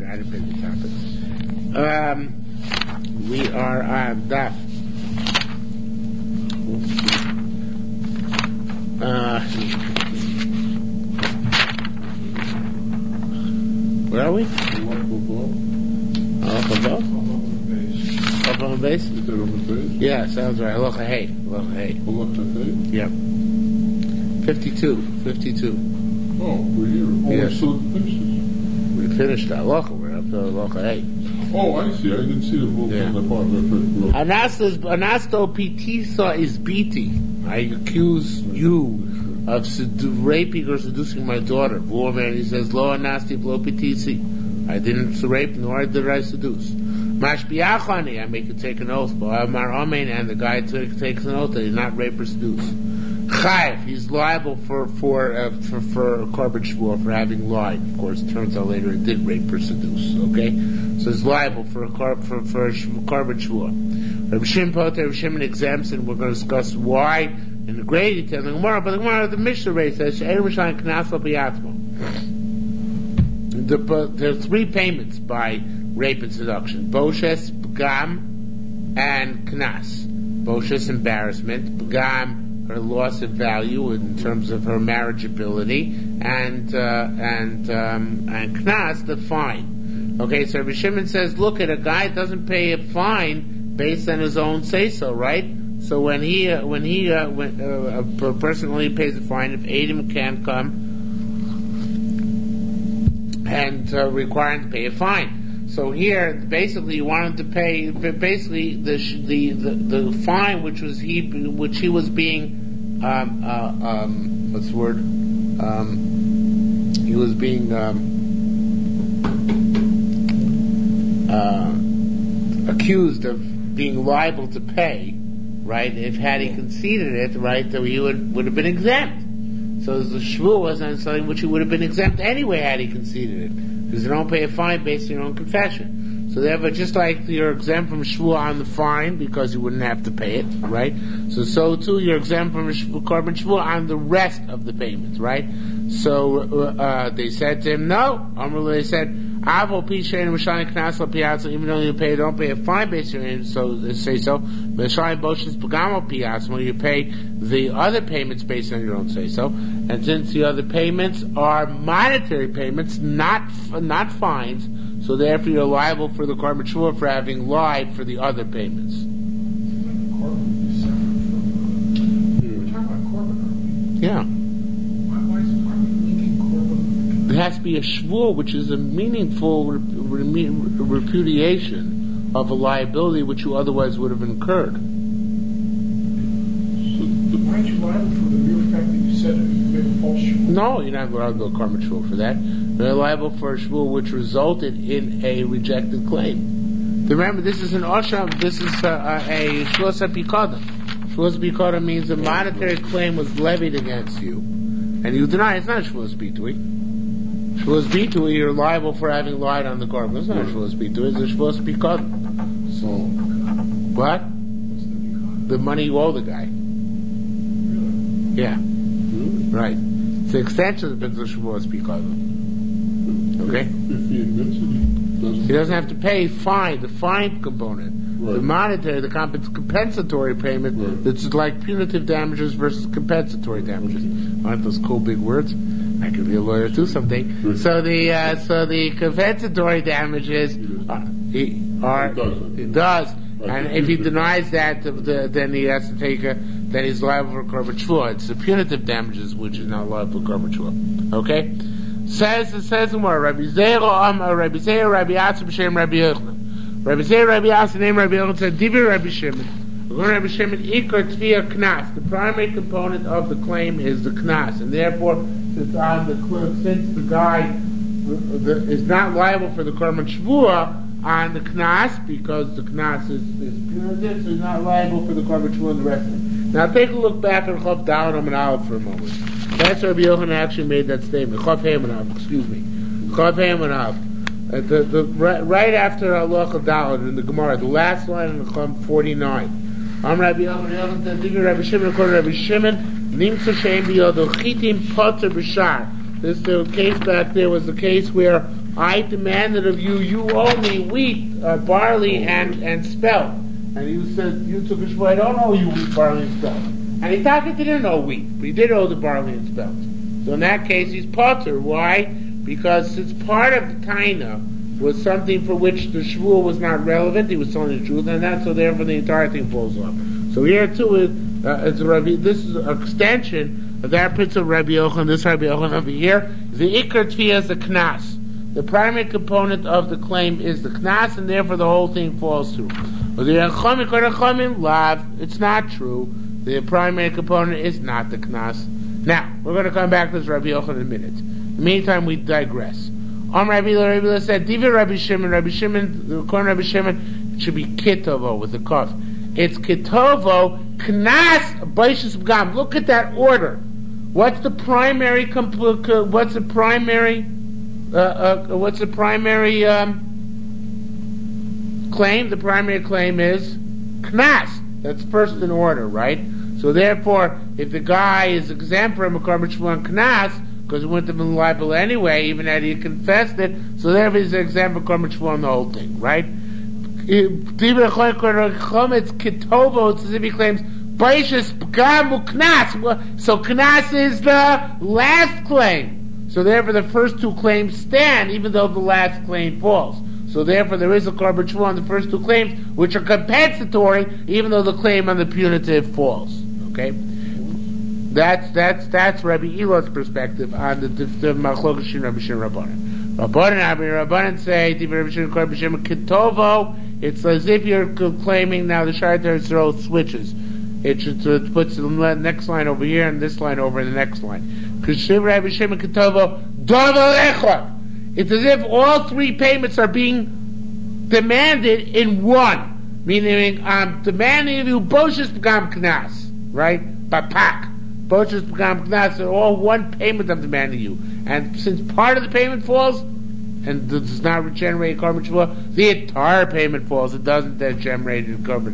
I didn't pay the topics. We are on Daf. Where are we? Up on the base? Yeah, sounds right. Halacha Hey. Yep. 52. Oh, we're here. Oh, yes. We still finished it. We finished Halacha. We're up to Halacha Hey. Oh, I see. I didn't see the book on the part. Anasto pitisa is biti. I accuse you of raping or seducing my daughter. Woman, he says, Lo anasti v'lo pitisi. I didn't rape, nor did I seduce. Mashbiachani, I make you take an oath. Amar Amen, and the guy takes an oath that he did not rape or seduce. Chayiv, he's liable for korban shvuah for having lied. Of course, it turns out later it did rape or seduce. Okay, so he's liable for korban shvuah. Rabbi Shimon exempts, and we're going to discuss why in the great detail. The Gemara, but the Mishnah Rei says there are three payments by rape and seduction: boshes, pgam, and knas. Boshes, embarrassment; pgam, her loss of value in terms of her marriageability, and knas, the fine. Okay, so Rabbi Shimon says, look, at a guy doesn't pay a fine based on his own say so, right? So when a person only pays a fine if Adam can't come and require him to pay a fine. So here, basically, you want him to pay. Basically, the fine which he was being what's the word? He was being accused of being liable to pay, right? If had he conceded it, right, that he would have been exempt. So the shvuah was on something which he would have been exempt anyway had he conceded it, because you don't pay a fine based on your own confession. So therefore, just like you're exempt from shvuah on the fine because you wouldn't have to pay it, right? So too you're exempt from korban shvuah on the rest of the payments, right? So they said to him, no. They said, even though you don't pay a fine based on it, so they say so. When you pay the other payments based on your own say so, and since the other payments are monetary payments, not fines, so therefore you're liable for the korban shvuah for having lied for the other payments. Yeah. It has to be a shvuah, which is a meaningful repudiation of a liability which you otherwise would have incurred. So, aren't you liable for the mere fact that you said it? You made a false shvuah? No, you're not allowed to go korban shvuah for that. You're liable for a shvuah which resulted in a rejected claim. Remember, this is an osham. This is a shvuah pikadon. Shvuah pikadon means a monetary claim was levied against you, and you deny it's not shvuah bitui. Shvuah bitui, you're liable for having lied on the korban. It's not shvuah bitui. It's a shvuah pikadon. So what? The money you owe the guy. Yeah. Right. It's the extension of the shvuah pikadon. Okay? If he admits it, he doesn't have to pay fine, the fine component. Right. The monetary, the compensatory payment, right. That's like punitive damages versus compensatory damages. Aren't those cool big words? I could be a lawyer too someday. Right. So the compensatory damages it does. Right. And if he denies that, then he has to then he's liable for korban shvuah. It's the punitive damages which is not liable for korban shvuah. Okay? Says more. Rabbi Zeir, Rabbi Yatz, b'shem Rabbi Yochanan. Rabbi Zeir, Rabbi Yatz, named Rabbi Yochanan, said, Divi Rabbi Shimon. Rabbi Shimon, Ikar Tviyah Knas. The primary component of the claim is the Knas, and therefore, since the guy is not liable for the korban shvuah on the Knas, because the Knas is punitive, so he's not liable for the korban shvuah and the rest of it. Now take a look back at Chav Daled Amud Aleph for a moment. That's Rabbi Yochanan actually made that statement. Chav Hey Amud Aleph, excuse me. Chav Hey Amud Aleph. Right after Halacha Daled in the Gemara, the last line in the Chav 49. Rabbi Yochanan said, Rabbi Shimon, according to Rabbi Shimon, Nimtza Shein B'yodo Chitim Potter B'shar. The case back there was the case where I demanded of you, you owe me wheat, barley, and spelt. And you said, you took a shvua, I don't owe you wheat, barley, and spelt. And he didn't owe wheat, but he did owe the barley and spelt. So in that case, he's potter. Why? Because since part of the taina was something for which the shvua was not relevant, he was telling the truth, and that, so therefore the entire thing falls off. So here too, this is an extension of that principle of Rabbi Yochanan. This Rabbi Yochanan over here, the ikar tefiyah is the knas. The primary component of the claim is the knas, and therefore the whole thing falls through. It's not true. The primary component is not the knas. Now, we're going to come back to this Rabbi Yochanan in a minute. In the meantime, we digress. Rabbi Ila said, Divi Rabbi Shimon, the corner Rabbi Shimon, it should be kitovo with the kaf. It's kitovo, knas, baishas b'gam. Look at that order. What's the primary claim? The primary claim is knas. That's first in order, right? So therefore, if the guy is exempt from a korban shvua and knas, because he wouldn't have been liable anyway, even had he confessed it, so therefore he's exempt from korban shvua and the whole thing, right? It's kitovo, it's as if he claims baishas b'gam knas. So knas is the last claim. So therefore the first two claims stand, even though the last claim falls. So therefore there is a korban shvua on the first two claims, which are compensatory, even though the claim on the punitive falls. Okay? That's Rabbi Ila's perspective on the machlokas shin Rabbi Shimon Rabbanan. Rabbanan say Rabbi Shimon Rabbi Shimon kitovo. It's as if you're claiming now the Shar Yisrael switches. It puts the next line over here and this line over in the next line. Because Rabbi Shimon kitovo davar echad. It's as if all three payments are being demanded in one. Meaning, I'm demanding of you boshas b'gam knas, right? Bapak. Boshas b'gam knas, they're all one payment I'm demanding you. And since part of the payment falls, and does not generate korban shvua, the entire payment falls. It doesn't generate korban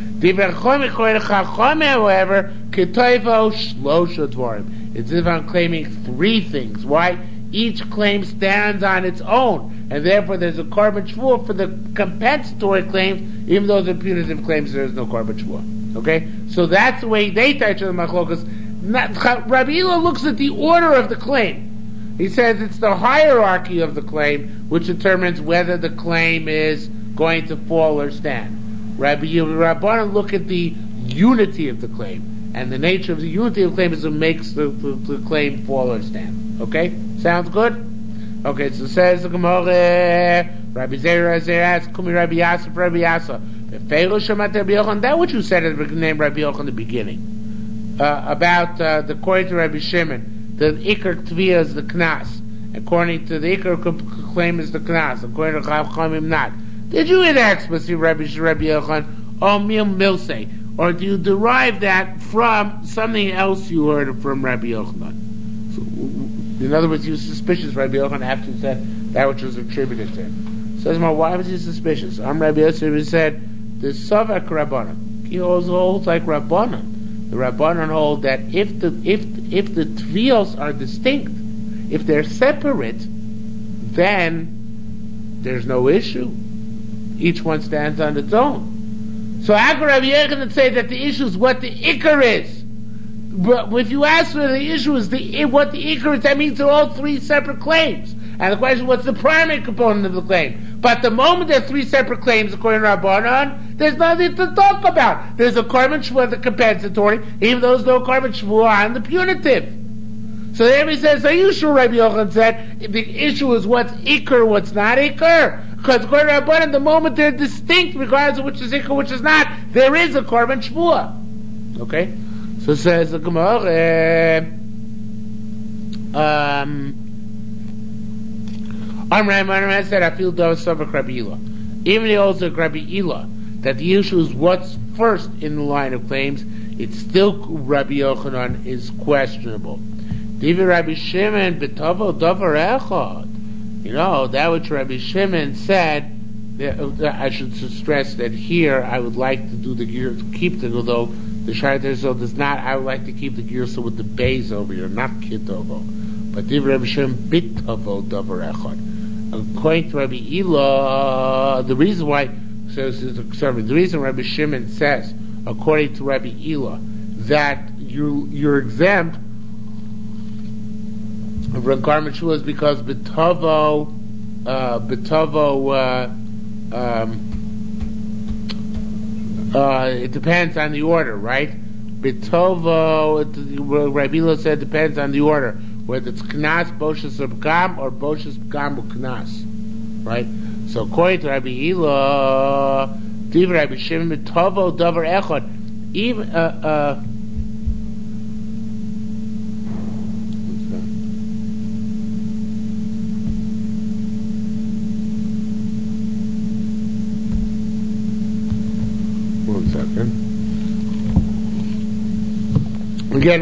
shvua. However, ketoivo shlosha dvarim. It's as if I'm claiming three things. Why? Each claim stands on its own, and therefore there's a korban shvua for the compensatory claims, even though the punitive claims there is no korban shvua. Okay, so that's the way they touch on the machlokas. Rabbi Ila looks at the order of the claim. He says it's the hierarchy of the claim which determines whether the claim is going to fall or stand. Rabbanan look at the unity of the claim, and the nature of the unity of the claim is what makes the claim fall or stand. Okay? Sounds good? Okay, so says the Gemara, Rabbi Zera asks, Kumi Rabbi Yasa for Rabbi Yasa. That what you said at the name Rabbi Yochanan in the beginning, about the according to Rabbi Shimon, the ikar tviyah is the knas. According to the ikar claim is the knas. According to Chachamim not. Did you hear that explicitly, Rabbi Yochanan? Oh, milse. Or do you derive that from something else you heard from Rabbi Yochanan? So, in other words, you were suspicious, Rabbi Yochanan, after you said that which was attributed to him. Says, why was he suspicious? Rabbi Yochanan said, the Savak Rabbanan. He holds like Rabbanan. The Rabbanan hold that if the tviyos are distinct, if they're separate, then there's no issue. Each one stands on its own. So how can Rabbi Yochanan say that the issue is what the ikar is? But if you ask whether the issue is what the ikar is, that means they're all three separate claims. And the question is, what's the primary component of the claim? But the moment there are three separate claims, according to Rabbanan, there's nothing to talk about. There's a korban shvua, the compensatory, even though there's no korban shvua on the punitive. So there he says, are you sure, Rabbi Yochanan said, the issue is what's ikar, what's not ikar? Because according to Rabbanan, the moment they're distinct, regardless of which is ikar, which is not, there is a korban shvua. Okay? So says the Gemara, Amram said, I feel Dav Savak Rabbi Ila. Even the also Rabbi Ila, that the issue is what's first in the line of claims, it's still Rabbi Yochanan is questionable. Divi Rabbi Shimon betavo davar echad. You know, that which Rabbi Shimon said, I should stress that here I would like to do the gear, keep the, although the Shar Yisrael does not, I would like to keep the girsa with the bays over here, not kitovo. But Divi Rabbi Shimon bitavo davar echad. according to Rabbi Ila, the reason why, the reason Rabbi Shimon says, according to Rabbi Ila, that you're exempt from garment shua is because b'tavo, it depends on the order, right? B'tovo, Rabbi Ila said, depends on the order, whether it's knas, boshes, or b'gam, or boshes, b'gam, or knas, right? So according to Rabbi Ila, div Rabbi Shimon, b'tovo davar echad, even again,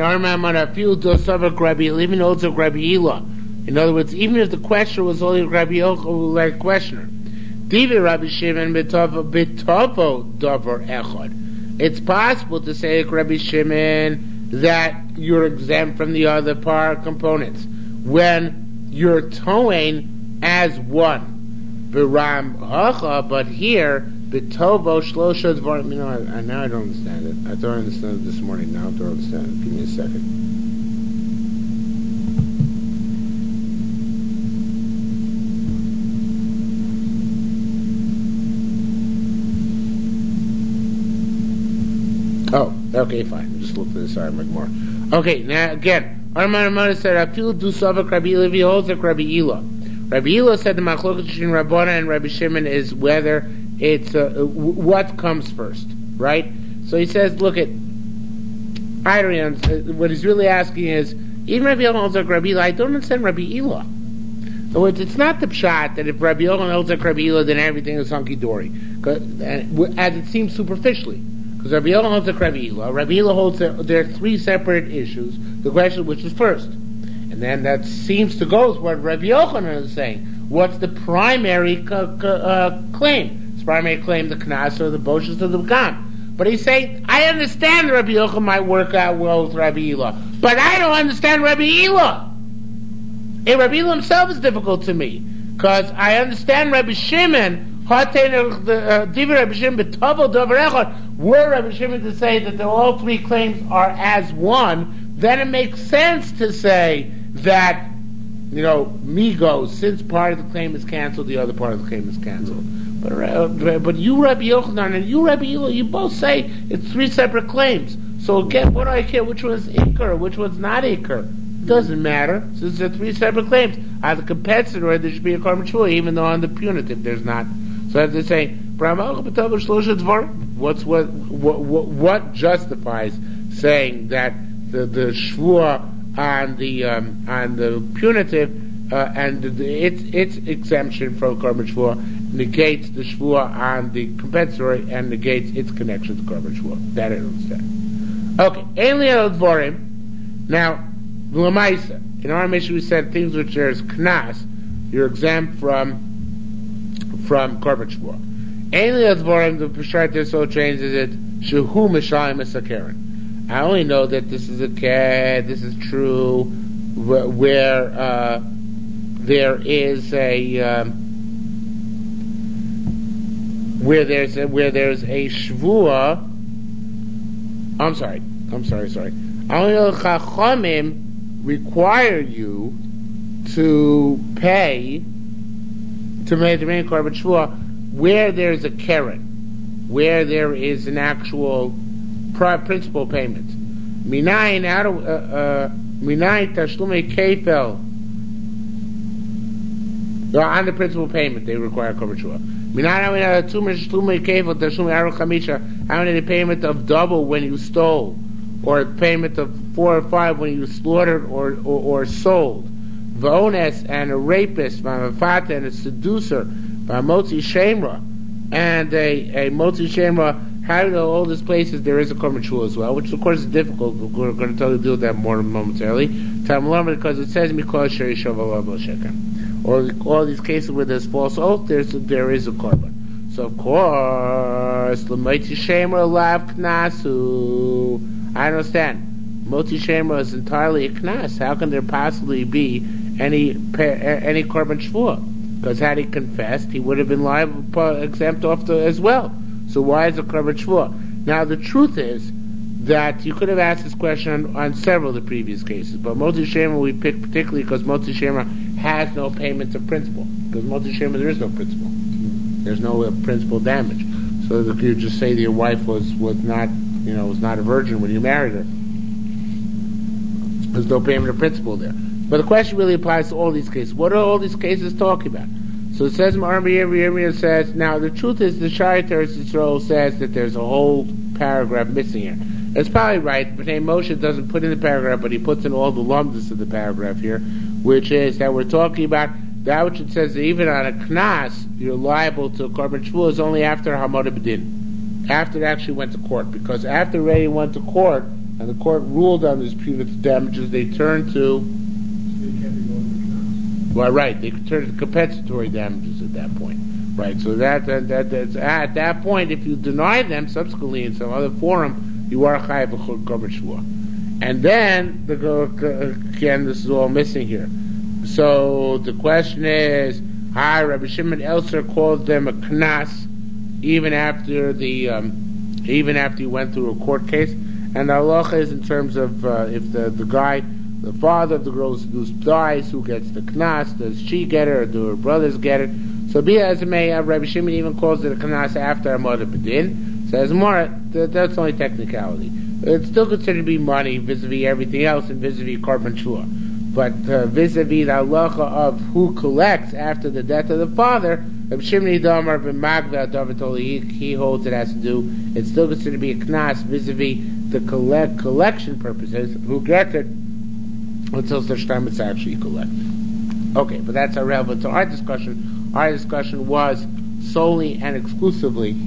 even also Rabbi Ila. In other words, even if the questioner was only Rabbi Ila, like questioner, Divi Rabbi Shimon b'tavo davar echad. It's possible to say Rabbi Shimon that you're exempt from the other components when you're towing as one. But here. B'tovo shlosha dvarim. Now I don't understand it. I thought I understood it this morning. Now I don't understand it. Give me a second. Oh, okay, fine. Just look for this. Sorry, make more. Okay, now again, Arman said, "Afilu du savak Rabbi Ila v'holds like Rabbi Ila." Rabbi Ila said the machloket between Rabbana and Rabbi Shimon is whether it's what comes first, right? So he says, look at what he's really asking is, even Rabbi Ila holds like Rabbi Ila, I don't understand Rabbi Ila. In other words, it's not the pshat that if Rabbi Ila holds like Rabbi Ila, then everything is hunky-dory, as it seems superficially. Because Rabbi Ila holds like Rabbi Ila holds there are three separate issues, the question which is first. And then that seems to go with what Rabbi Yochanan is saying. What's the primary claim? Primary claim the knas or the boshes or the b'gam. But he's saying, I understand Rabbi Yochanan might work out well with Rabbi Ila, but I don't understand Rabbi Ila. And Rabbi Ila himself is difficult to me, because I understand Rabbi Shimon, were Rabbi Shimon to say that all three claims are as one, then it makes sense to say that, migo, since part of the claim is canceled, the other part of the claim is canceled. But you, Rabbi Yochanan, and you, Rabbi Ila, you both say it's three separate claims. So again, what do I care? Which one's Iker, which one's not Iker? It doesn't matter. Since they're three separate claims, on the compensatory there should be a korban shua, even though on the punitive there's not. So as they say, what justifies saying that the shua on the punitive and its exemption from korban shua negates the shvua on the compensatory and negates its connection to korban shvua. That I understand. Okay, Eliyah Dvorim. Now, L'maisa. In our mission, we said things which there's knas, you're exempt from korban shvua. Eliyah Dvorim. The Peshat there so changes it. Shehu Mishayim Esakeren. I only know that this is this is true where there is where there's a shvua. I'm sorry. Only Chachamim require you to pay to make the main korban shvua where there's a keren, where there is an actual principal payment. Minayin tashlumei kefel. On the principal payment, they require korban shvua. How many payment of double when you stole, or payment of 4 or 5 when you slaughtered or sold? V'ones and a rapist, v'mafata and a seducer, v'motzi shemra and a motzi shemra. How do all these places there is a korban shua as well, which of course is difficult. We're going to tell you to deal with that more momentarily. Because it says mikol sheri shavalav shekem. Or all these cases where there's false oath, there is a korban. So of course, l'motzi shemra lav knasu. I understand. Motzi shemra is entirely a knas. How can there possibly be any korban shvua? Because had he confessed, he would have been liable, exempt off as well. So why is it korban shvuah? Now the truth is that you could have asked this question on several of the previous cases, but Moti Shema we picked particularly because Moti Shema has no payments of principal. Because Moti Shema there is no principal. There's no principal damage. So that you just say that your wife was not a virgin when you married her. There's no payment of principal there. But the question really applies to all these cases. What are all these cases talking about? So it says, says, now the truth is the Shari Teres Yisrael says that there's a whole paragraph missing here. It's probably right, but Moshe doesn't put in the paragraph, but he puts in all the lumdus of the paragraph here, which is that we're talking about that which it says that even on a knas, you're liable to a korban shvuah is only after Hamad B'din, after it actually went to court. Because after it already went to court, and the court ruled on these punitive damages, they turned to... Well, right, they could turn to compensatory damages at that point. Right, so that's at that point, if you deny them subsequently in some other forum, you are chayav a korban shvuah. And then, again, this is all missing here. So the question is, Rabbi Shimon Elser called them a knas even after you went through a court case. And the halacha is in terms of if the father of the girl who dies, who gets the knas? Does she get it or do her brothers get it? So be as it may, Rabbi Shimon even calls it a knas after Hamad B'din. Says more, that's only technicality. It's still considered to be money vis-a-vis everything else and vis-a-vis korban shvuah. But vis-a-vis the halacha of who collects after the death of the father, Rabbi Shimon Damar b'magva David he holds it has to do. It's still considered to be a knas vis-a-vis the collection purposes. Who gets it until such time it's actually collected. Okay, but that's irrelevant to our discussion. Our discussion was solely and exclusively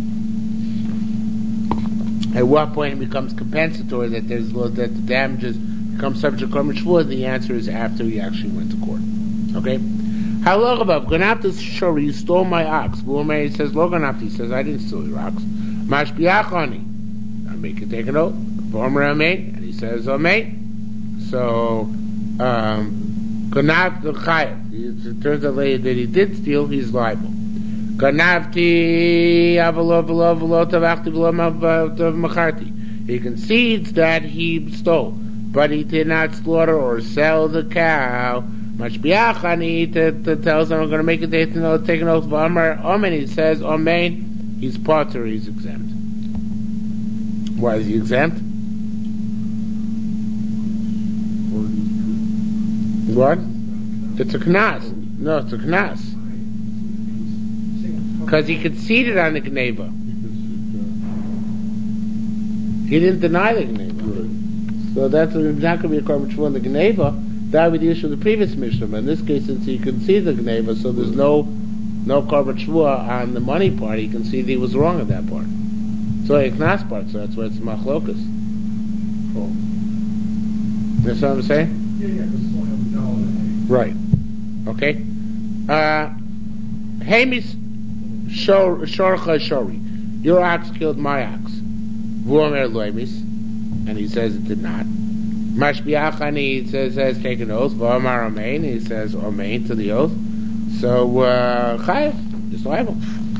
at what point it becomes compensatory that the damages become subject to korban shvuah. The answer is after he actually went to court. Okay. Halach above ganapti shori, you stole my ox. He says lo ganapti. He says I didn't steal your ox. Mashbiachani, I make it take a note. Former amen, and he says amen. So ganav the chayav. It turns out later that he did steal. He's liable. Ganavti avalo tavachti macharti. He concedes that he stole, but he did not slaughter or sell the cow. Mashbiachani to tell someone I'm going to make it take an oath of Amar Omen. He says Omen. He's potter. He's exempt. Why is he exempt? What? It's a knas. No, it's a knas. Because he conceded on the Gneva. He didn't deny the Gneva. Right. So that's not going to be a korban shvuah on the Gneva. That would be the issue of the previous Mishnah. But in this case, since he conceded the Gneva, so there's no korban shvuah on the money part. He conceded he was wrong on that part. So a knas part, so that's why it's machlokas. Oh. That's what I'm saying? Yeah, because it's only $1. Right. Okay. Hamis Shorcha Shori. Your ox killed my ox. Vuomer Loimis. And he says it did not. Mashbiachani says take an oath. Vuomer Omein. He says Omein to the oath. So Chayav is liable.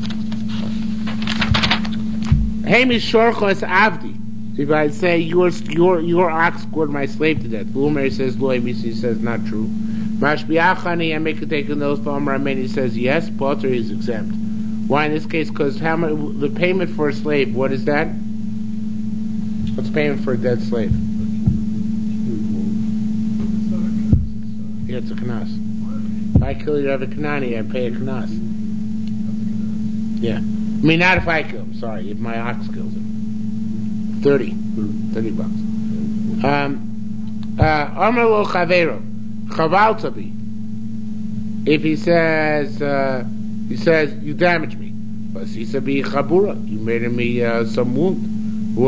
Hamis Shorcha is Avdi. If I say your ox scored my slave to death, Vuomer says Loimis. He says not true. Mashbiachani, I make a take an oath. Vuomer Omein. He says yes. Potter is exempt. Why in this case? Because the payment for a slave, what is that? What's payment for a dead slave? Yeah, it's a knas. If I kill you, I have a kanani, I pay a knas. Yeah. I mean, not if I kill him, sorry, if my ox kills him. $30 bucks. Amar lo chavero, chaval tabi. If he says, you damaged me. But he said, be chabura. You made me some wound. I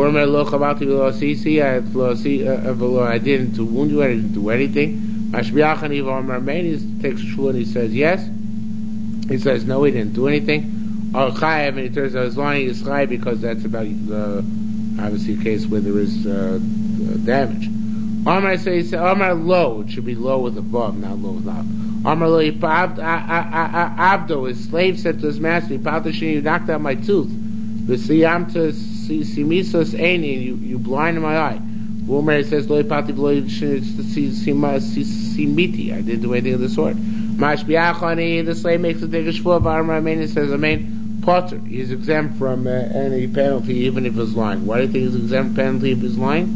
didn't wound you. I didn't do anything. He takes a shvuah and he says yes. He says no, he didn't do anything. And he turns out he's lying. He's chayav because that's about obviously a case where there is damage. Amar says Amar low. It should be low with above, not low with not. Amarlo Abdo, his slave said to his master, you knocked out my tooth. V'siyamta simisos eini, you blinded my eye. Womer says, simiti, I didn't do anything of the sort. Mashbiachani, the slave makes a digish for Varma, says, Potter, he's exempt from any penalty, even if he's lying. Why do you think he's exempt penalty if he's lying?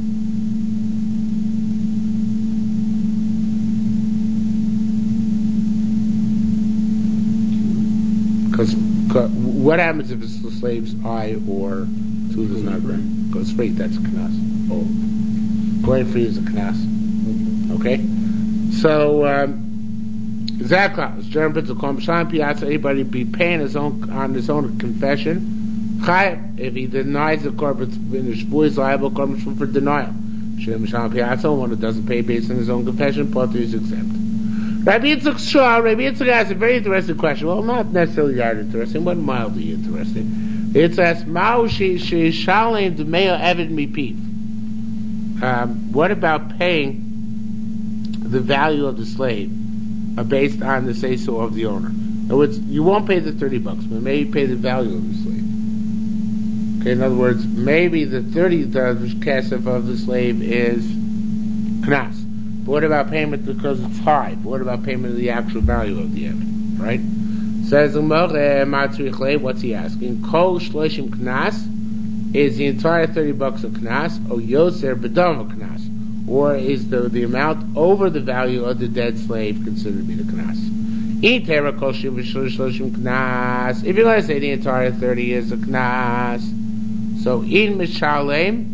Because what happens if it's the slave's eye or tooth is not right? Goes straight, that's a knas. Oh. Going free is a knas. Okay? So, Zaklas, German Pitzel Kom Shan Piazza, anybody be paying on his own confession. Chayav, if he denies the corporate finish, boy is liable for denial. Shem Shan Piazza, one who doesn't pay based on his own confession, Potter is exempt. Rabbi Yitzchak has a very interesting question. Well, not necessarily that interesting, but mildly interesting. It says, Mao she shalim d'meo eved mipiv. What about paying the value of the slave based on the say-so of the owner? In other words, you won't pay the $30, but maybe pay the value of the slave. Okay, in other words, maybe the $30 kesef of the slave is knas. But what about payment because it's high? But what about payment of the actual value of the evidence? Right? Says the Gemara, what's he asking? Kol shloshim knas, is the entire $30 a knas, or yoser bedam a knas, or is the amount over the value of the dead slave considered to be the knas? If you're going to say the entire 30 is a knas, so in mishalem,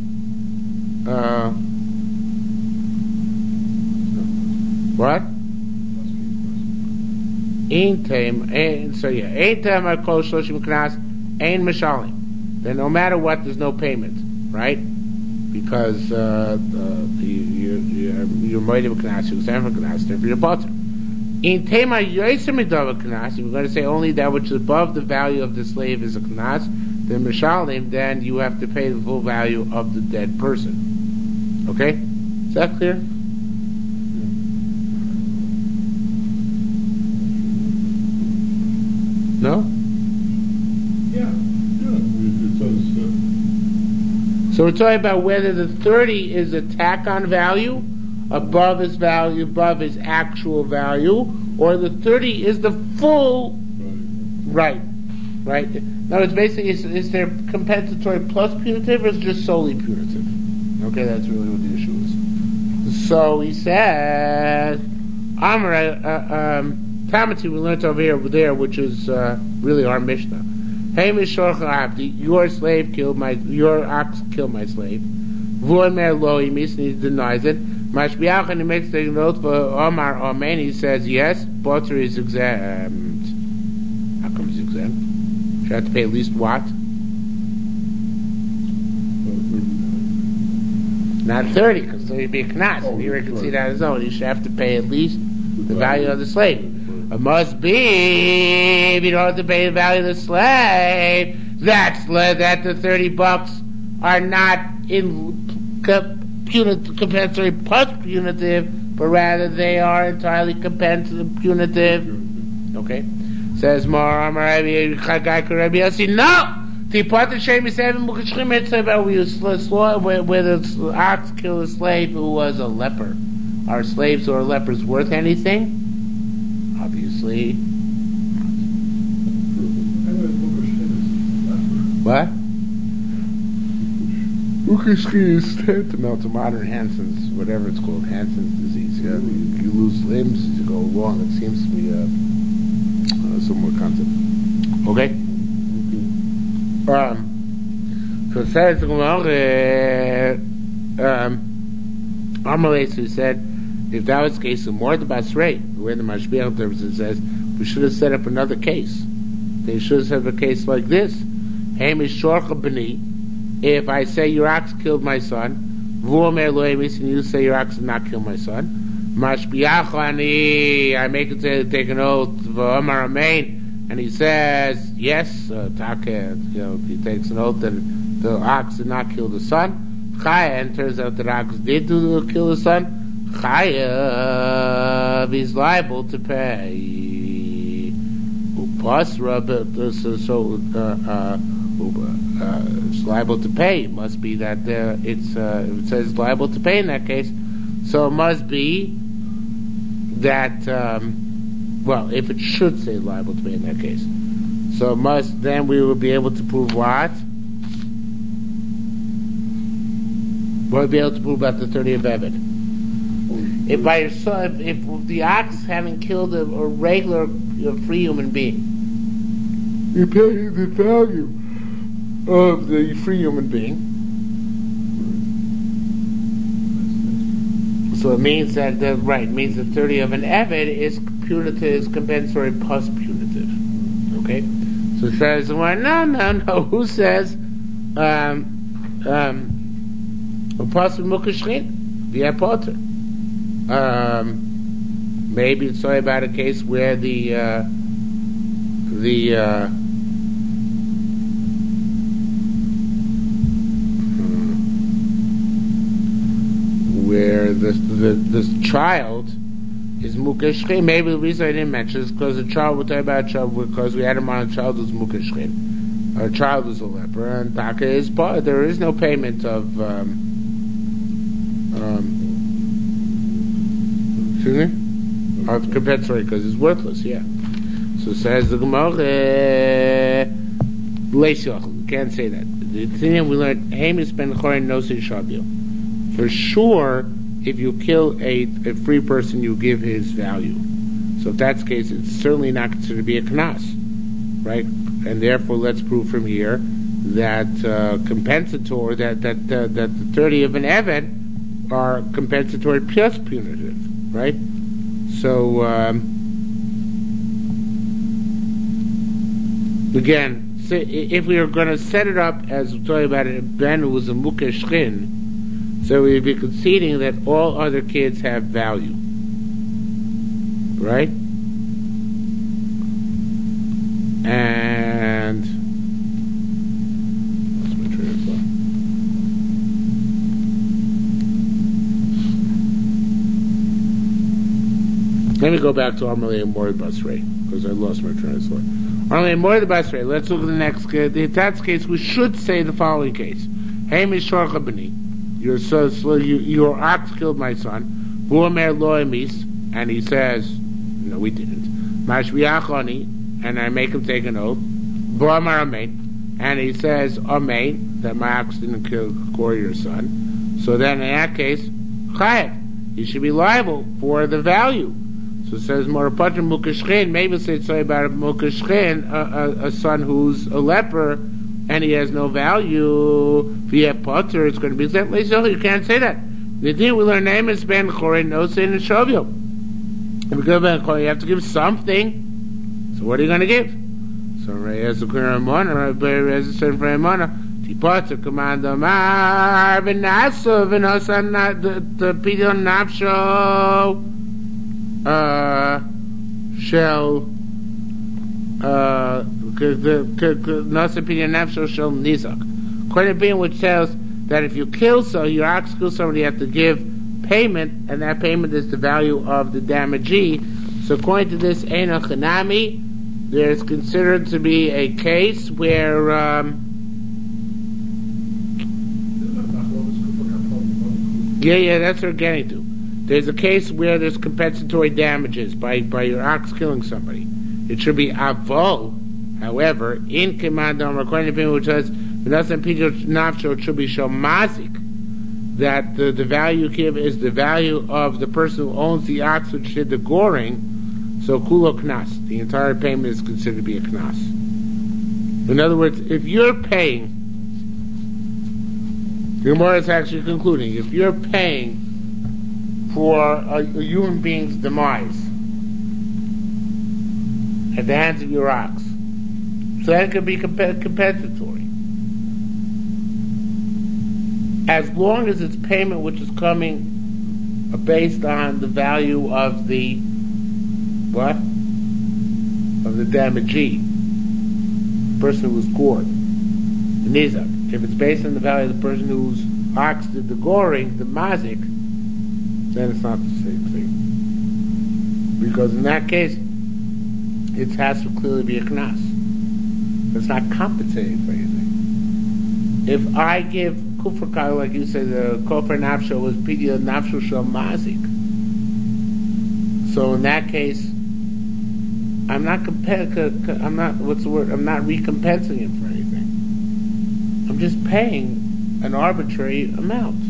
what? Ein time, ein time I call shloshim knas, ein mishalim. Then no matter what, there's no payment, right? Because you're mighty of knas, you're exempt from knas, therefore you're potter. In tema yoser midav knas, if you're going to say only that which is above the value of the slave is a knas, then mishalim, then you have to pay the full value of the dead person. Okay? Is that clear? No? Yeah. It says, So we're talking about whether the 30 is a tack-on value above his value, above his actual value, or the 30 is the full right. Now it's basically, is there compensatory plus punitive, or is it just solely punitive? Okay, that's really what the issue is. So he says, Tamati, we learned over there, which is really our Mishnah. Hey, Mishorcha Abdi, your ox killed my slave. Vuomer lo, he denies it. Mashbiach, and he makes the note for Omar Omen, he says, yes, Potter is exempt. How come he's exempt? Should I have to pay at least what? Not 30, because so he'd be a knas. If he can see that on his own, he should have to pay at least the value of the slave. It must be, if you don't have to pay the value of the slave, that the $30 are not in compensatory plus punitive, but rather they are entirely punitive. Okay? Says more, no! Where the ox killed a slave who was a leper. Are slaves or lepers worth anything? Obviously. What? Ukashki is tantamount to modern Hansen's, whatever it's called, Hansen's disease. Yeah? You lose limbs as you go along. It seems to be a similar concept. Okay? So it says, Amalek, who said, if that was the case, the more the Basrei, where the Mashbiach interprets says, we should have set up another case. They should have set up a case like this. Hamish Shorcha B'ni, if I say your ox killed my son, Vuomer lo emis, and you say your ox did not kill my son, Mashbiach ani, I make it take an oath, V'omar Amen, and he says, yes, he takes an oath that the ox did not kill the son, Chaya, and turns out that ox did kill the son, Chayav is liable to pay. Upasra, it's liable to pay. It must be that it says liable to pay in that case. So it must be that, if it should say liable to pay in that case. So then we will be able to prove what? We'll be able to prove about the 30 of Eved. If the ox having killed a regular free human being, you pay the value of the free human being. So it means that the 30 of an Eved is punitive, is compensatory plus punitive. Okay? So it says, well, no. Who says maybe it's sorry about a case where where the child is mukashchin. Maybe the reason I didn't mention is because the child, we're talking about a child because we had him on a child who's mukashchin. A child who's a leper, and taka is part. There is no payment of compensatory because it's worthless. Yeah. So says the Gemara, can't say that. The thing we learned, Hamis ben Chorin nosi shabio. For sure, if you kill a free person, you give his value. So if that's the case, it's certainly not considered to be a knas, right? And therefore, let's prove from here that compensatory, that the 30 of an Eved are compensatory plus punitive, right? So again, if we are going to set it up as we're talking about it, Ben who was a mukashchin, so we'd be conceding that all other kids have value, right? And what's my train of thought? Let me go back to Amarli and Mori Basrei because I lost my train of thought. Amarli and Mori Basrei. Let's look at the next case. In that case, we should say the following case: Hey Mishorcha B'ni, your ox killed my son. Bu'amer lo emis, and he says, no, we didn't. Mashviachoni, and I make him take an oath. Bu'amar amein, and he says amein, that my ox didn't kill your son. So then, in that case, chayav, he should be liable for the value. So it says morapatra mukashchin. Maybe say it's about a mukashchin, a son who's a leper, and he has no value. Via potter, it's going to be exempt. You can't say that. The thing we learn name is ben chorin no say in shovio. If we go ben chorin, you have to give something. So what are you going to give? So Reyes the Kuramona, Reyes the Sen Fremona, the potter command Amar V'Naso V'Nosan the Pidyon Nafsho shall Nasa Pidyon Nafsho shall Nizak. According to being which tells that if you kill your ox kills somebody, you have to give payment, and that payment is the value of the damagee. So according to this Eino Chanami, there's considered to be a case where that's what we're getting to. There's a case where there's compensatory damages by your ox killing somebody. It should be avol. However, in Kimandam, according to being which says it should be shomazik, that the value you give is the value of the person who owns the ox which did the goring. So kulo knas, the entire payment is considered to be a knas. In other words, if you're paying, the Gemara is actually concluding, if you're paying for a human being's demise at the hands of your ox, so that could be compensatory. As long as it's payment which is coming based on the value of the what? Of the damagee, the person who was gored, the nizak. If it's based on the value of the person whose ox did the goring, the mazik, then it's not the same thing. Because in that case, it has to clearly be a knas. It's not compensating for anything. If I give kufr kal, like you said, the kofar nafsho was pidya nafsho shel mazik. So in that case, I'm not recompensing him for anything. I'm just paying an arbitrary amount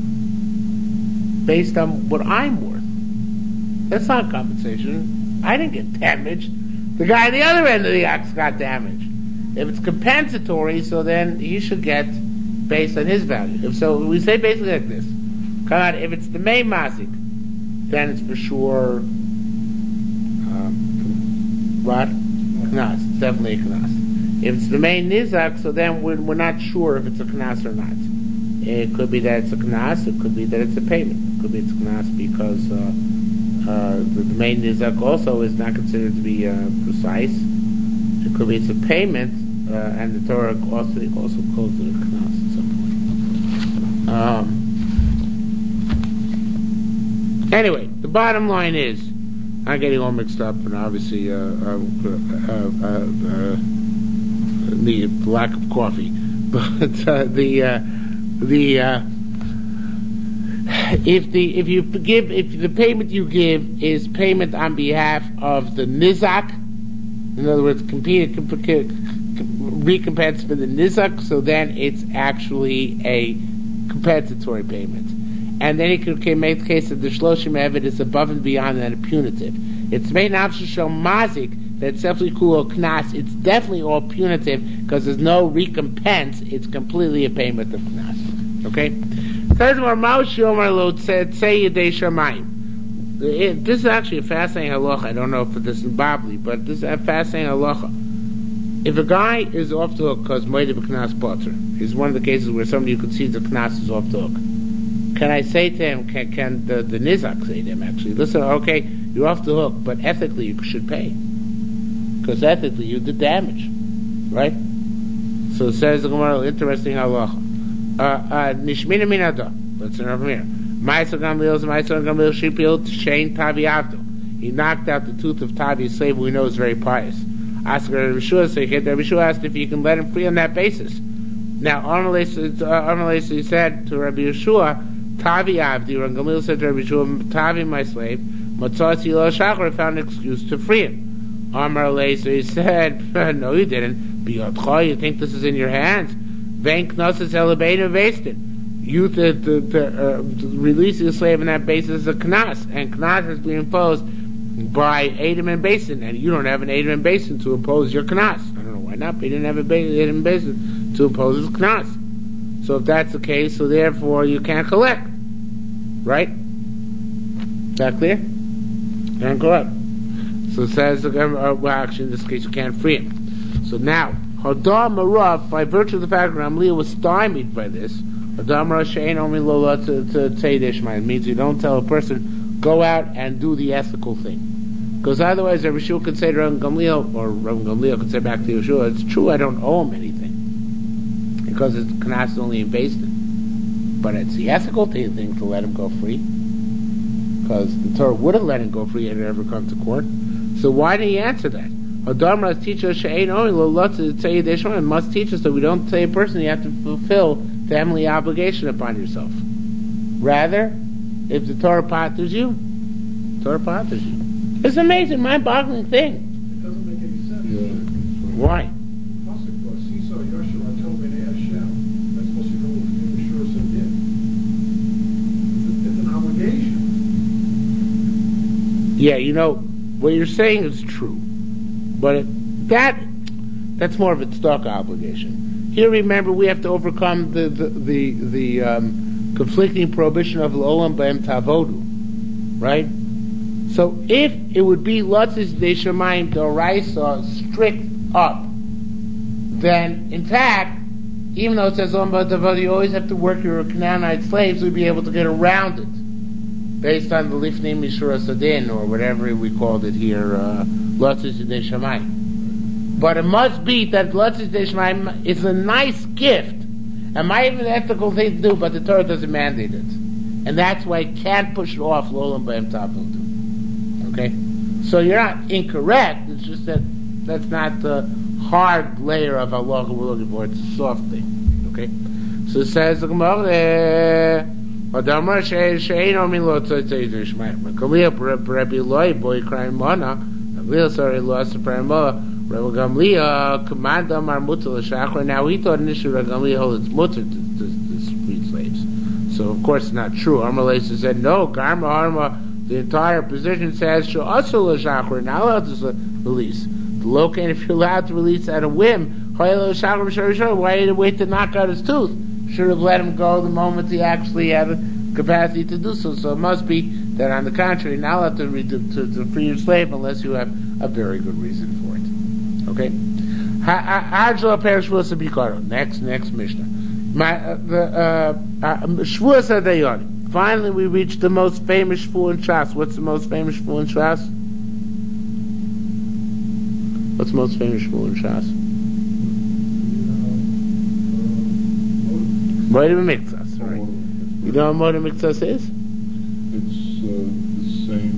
based on what I'm worth. That's not compensation. I didn't get damaged. The guy at the other end of the ox got damaged. If it's compensatory, so then he should get based on his value. If so, we say basically like this. God, if it's the main mazik, then it's for sure what? Knas. It's definitely a knas. If it's the main nizak, so then we're not sure if it's a knas or not. It could be that it's a knas, it could be that it's a payment. It could be it's a knas because the main nizak also is not considered to be precise. It could be it's a payment, and the Torah also calls it a knas at some point. Anyway, the bottom line is, I'm getting all mixed up, and obviously the lack of coffee. But if the payment you give is payment on behalf of the nizak, in other words, recompense for the nizak, so then it's actually a compensatory payment. And then he can make the case that the shloshim eved is above and beyond that, a punitive. It's made nafshu shel mazik, that's definitely cool knas. It's definitely all punitive because there's no recompense. It's completely a payment of knas. Okay? Says Maush Yomer Lo Tzei Yedei Shamayim. This is actually a fascinating halacha. I don't know if this is Babli, but this is a fascinating halacha. If a guy is off the hook because Moed B'Knas Potter, is one of the cases where somebody who concedes the knas is off the hook. Can I say to him, can the nizak say to him actually, listen, okay, you're off the hook, but ethically you should pay. Because ethically you did damage. Right? So it says the Gemara, interesting halacha. Nishmina minado. Let's learn from here. Ma'aser Gamliel shipil shein Tavi Avdo. He knocked out the tooth of Tavi's slave, who we know is very pious. Asked Rabbi Yeshua, so Rabbi Yeshua asked if you can let him free on that basis. Now, Armalesi said to Rabbi Yeshua, Tavi Avdi, and Gamliel said to Rabbi Yeshua, Tavi, my slave, Matzasi lo shachar, found an excuse to free him. Armalesi said, no, you didn't. Biyotcha, you think this is in your hands? Vein knosses elebeinu vested. You releasing a slave on that basis is a knas, and knas has been imposed by Edom and Basin, and you don't have an Edom and Basin to impose your knas. I don't know why not, but you didn't have an Edom and Basin to impose his knas. So if that's the case, so therefore you can't collect. Right? Is that clear? Can't collect. So it says, well, actually in this case you can't free him. So now, Hadar Marav, by virtue of the fact that Ramliah was stymied by this, Hadar Marav Shein Omi Lola to Tzedishma, it means you don't tell a person, go out and do the ethical thing. Because otherwise, Rabbi Yeshua could say to Rabbi Gamliel, or Rabbi Gamliel could say back to Yeshua, it's true, I don't owe him anything. Because it's knas only in Beis Din. But it's the ethical thing to let him go free. Because the Torah would have let him go free had it ever come to court. So why did he answer that? Adar teach us must teach us that we don't say a person you have to fulfill family obligation upon yourself. Rather, if the Torah patters you, Torah patters you. It's an amazing, mind-boggling thing. It doesn't make any sense. Yeah. Why? That's supposed to go with Yeshua Sadir. It's an obligation. Yeah, you know, what you're saying is true. But that's more of a stock obligation. Here, remember, we have to overcome the conflicting prohibition of l'olam b'em tavodu, right? So if it would be lotzis de'shamayim d'oraisa strict up, then in fact, even though it says l'olam b'em tavodu, you always have to work your Canaanite slaves, we'd be able to get around it, based on the lifnei mishura sadin or whatever we called it here. Lotzis De'Shamayim. But it must be that Lotzis De'Shamayim is a nice gift. It might be an ethical thing to do, but the Torah doesn't mandate it. And that's why you can't push it off Lolam B'em Tafnutu. Okay? So you're not incorrect, it's just that that's not the hard layer of halacha we're looking for, it's a soft thing. Okay? So it says the Gemara, Adamar She'eino Milo Tzotzei Yishmael. Mekalia Rabbi Eloi Boy Crying Mana. Gamliel sorry lost the Paramah. Rabbi Gamliel command Amar Mutal Shachar. Now he thought initially Rabbi Gamliel holds it's mutter to free slaves. So of course it's not true. Amalesa said no. Karma Harma. The entire position says She'asul Shachar. Not allowed to release. The locan if you're allowed to release at a whim. Why did he wait to knock out his tooth? Should have let him go the moment he actually had the capacity to do so. So it must be that, on the contrary, not allowed to free your slave unless you have a very good reason for it. Okay? Next Mishnah. Shvuas HaDayani. Finally, we reached the most famous shvuah in Shas. What's the most famous shvuah in Shas? What's the most famous shvuah in Shas? Moed Miktsas, right? You know what Moed Miktsas is? It's the same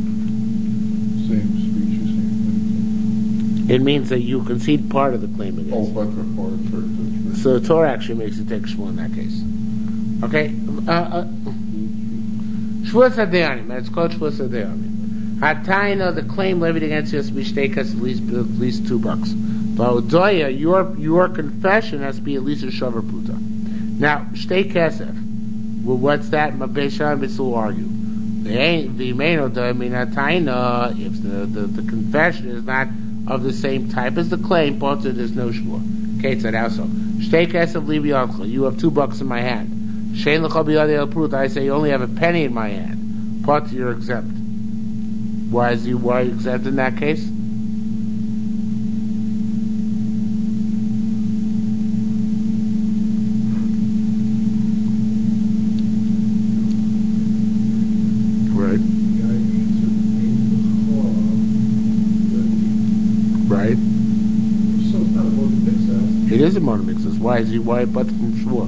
speech, same thing. It means that you concede part of the claim against. Oh, but the part. So the Torah actually makes it take shvuah in that case. Okay? Shvuas HaDayanim, it's called Shvuas HaDayanim. Hataina, the claim levied against you has to be shteikas at least $2. Va'odoya, your confession has to be at least a shavar pruta. Now, shtei kesef. Well, what's that? Mabesha will argue. If the confession is not of the same type as the claim, there's no shvuah. Okay, it's also. Shtei kesef libi alcha. You have $2 in my hand. Shein l'chol biyadi el pruta. I say you only have a penny in my hand. Potter, you're exempt. Why are you exempt in that case? Right. So it's not a motor mixas. It is a motor mixas. Why but from shvuah?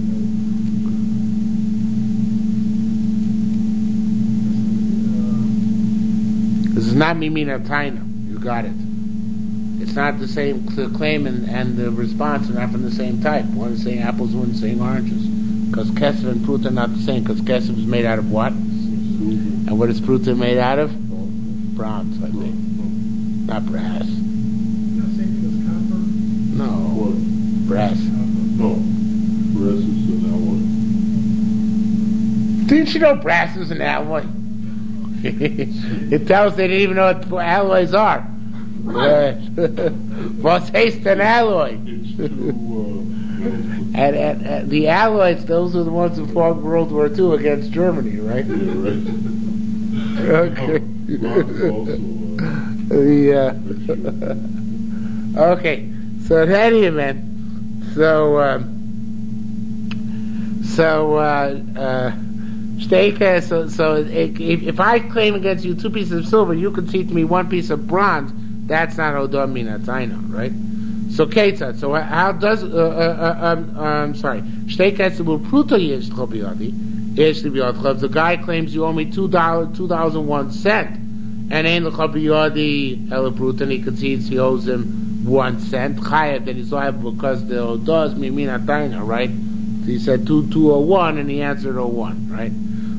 This is not mimina taina. You got it. It's not the same claim and the response are not from the same type. One is saying apples, one is saying oranges. Because kesef and pruta are not the same. Because kesef is made out of what? And what is pruta made out of? Bronze, I think. Not brass. Not same thing as copper? No. What? Brass. No. Brass is an alloy. Didn't you know brass is an alloy? It tells they didn't even know what alloys are. What's haste an alloy? And the alloys, those are the ones who fought World War II against Germany, right? Yeah, right. Okay. Okay. So in any event, if I claim against you 2 pieces of silver, you concede to me 1 piece of bronze. That's not odom minataina, right? So ketzat. So how does shtei ketzat will pruta yesh l'chobiyadi yesh l'biyadcha. If the guy claims you owe me $2.01, and ein l'chobiyadi el pruta, and he concedes he owes him 1 cent, chayav, then he's liable because the odos minataina, right? So he said 201, and he answered 01, right?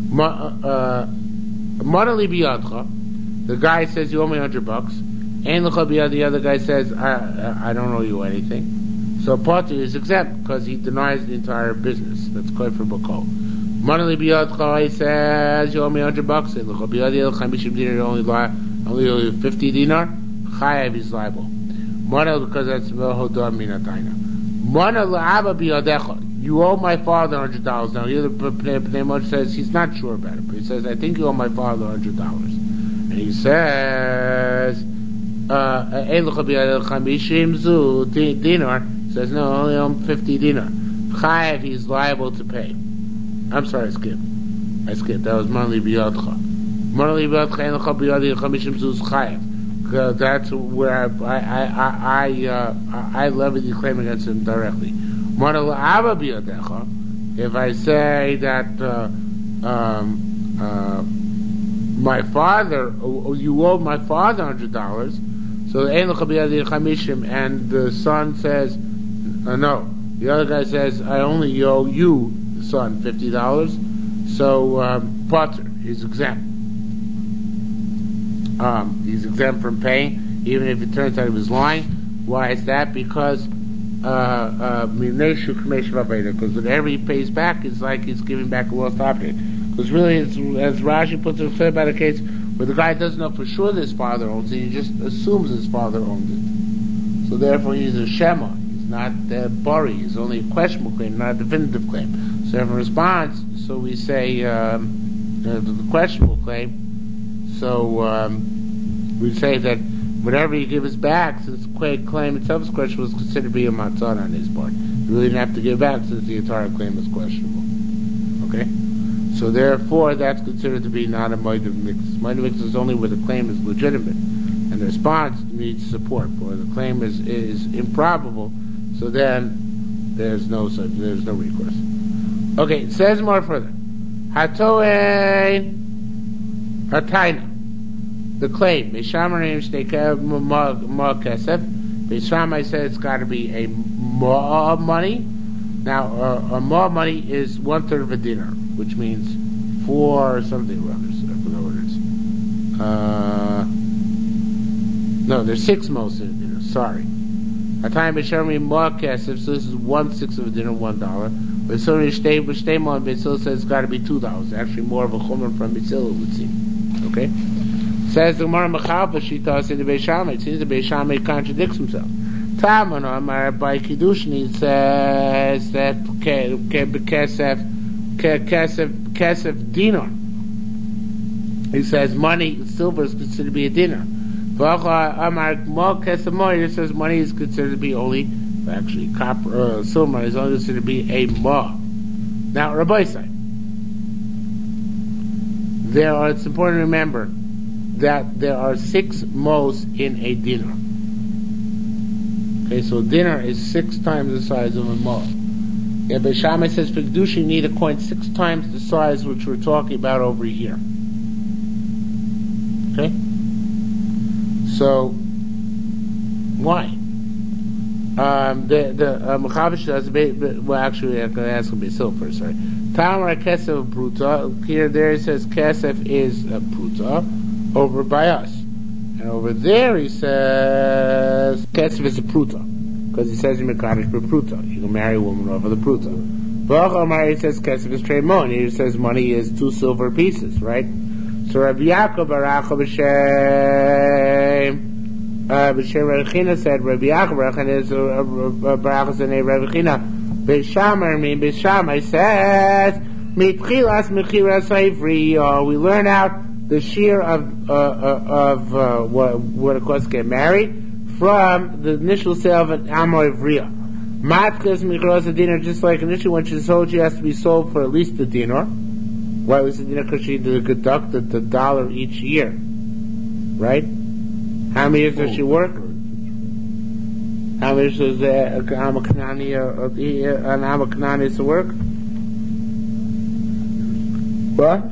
Monali biyadcha. The guy says you owe me $100. Ein l'cha biyad, the other guy says I don't owe you anything. So Potter is exempt because he denies the entire business. That's quite for Bakol. Monali biyadcha, he says you owe me $100. Ein l'cha biyad, el chamishim dinar, you only owe you 50 dinar. Chayav is liable. Monal, because that's v'hodor minatayna. Monal la'aba biyadecha. You owe my father $100. Now here the Pnei says he's not sure about it, but he says I think you owe my father $100. And he says dinar. Says no, I only owe him 50 dinar. Chayav, he's liable to pay. I'm sorry, I skipped. That was Monali biyadcha. Monali biyadcha ein l'cha biyadi chamishim zuz chayav. That's where I levy the claim against him directly. If I say that my father, you owe my father $100, so and the son says, no. The other guy says, I only owe you, the son, $50. So Potter is exempt. He's exempt from paying, even if it turns out he was lying. Why is that? Because whatever he pays back is like he's giving back a lost object. Because really, it's, as Rashi puts it, it's about a case where the guy doesn't know for sure that his father owns it, he just assumes his father owns it. So therefore he's a Shema. Not Bari, is only a questionable claim, not a definitive claim. So in response, so we say the questionable claim. So we say that whatever he gives back, since the claim itself is questionable, is considered to be a matzah on his part. You really didn't have to give back since the entire claim is questionable. Okay, so therefore that's considered to be not a moedav mix. Moedav mix is only where the claim is legitimate and the response needs support, or the claim is improbable. So then, there's no recourse. Okay, it says more further. Hatoen Hataina. The claim. Beishamar Kesef. Beishamar said it's got to be a ma money. Now, a ma money is 1/3 of a dinar, which means 4 something or others. I forgot what it is. No, there's 6 most in a dinar. Sorry. A time Beishamar ma Kesef, so this is 1/6 of a dinar, $1. But so Beishtema and Beisil says it's got to be $2. Actually, more of a chumrah from Beisil, it would seem. Okay. Says the Gemara Mechalpa, she thought in the Beis Shammai. It seems the Beis Shammai contradicts himself. Taman Amar by Kiddushin, he says that kesef dinar. He says money, silver is considered to be a dinar. Amar Mo kesef mo, he says money is considered to be only, actually copper, silver money is only considered to be a mo. Now Rabbi say, it's important to remember that there are 6 mos in a dinar. Okay, so a dinar is 6 times the size of a mo. Yeah, but Shammai says for Kedusha you need a coin 6 times the size which we're talking about over here. Okay? So, why? The Mechavish does, well actually I'm going to ask him Basil first, sorry. Tamar Kesef Pruta, here there it says Kesef is a Pruta, over by us. And over there he says Kesef is a Pruta, because he says in Mekadosh Pruta. You can marry a woman over the Pruta. V'achar he says Kesef is Treimon. He says money is 2 silver pieces, right? So Rabbi Yaakov Baracha B'Shem Rabbi China said Rabbi Yaakov Baracha is Baracha said Rabbi China Beis Shammai says Mitchilas Mechiras Ivri. We learn out the shear of what it costs to get married from the initial sale of an Amor Ivriya. Matkas Michros a dinar, just like initially when she's sold, she has to be sold for at least a dinar. Why at least a dinar? Because she deducted the $1 each year, right? How many years does she work? How many years does an Amakanani is to work? What?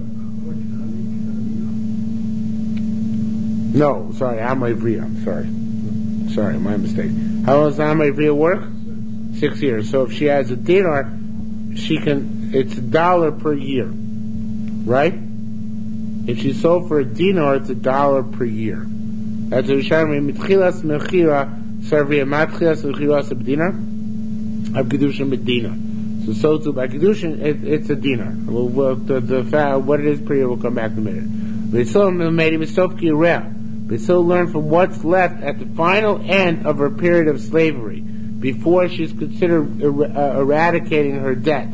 No, sorry, Amor Ivriya. I'm sorry, my mistake. How long does Amor Ivriya work? 6 years. So if she has a dinar, she can. It's $1 per year, right? If she sold for a dinar, it's $1 per year. That's what Rishonim mitchilas mechira sarvia matchilas mechiras of dinar of kedushin b'dinar. So too by kedushin, it's a dinar. What it is per year, we'll come back in a minute. But still made him But so learn from what's left at the final end of her period of slavery, before she's considered eradicating her debt.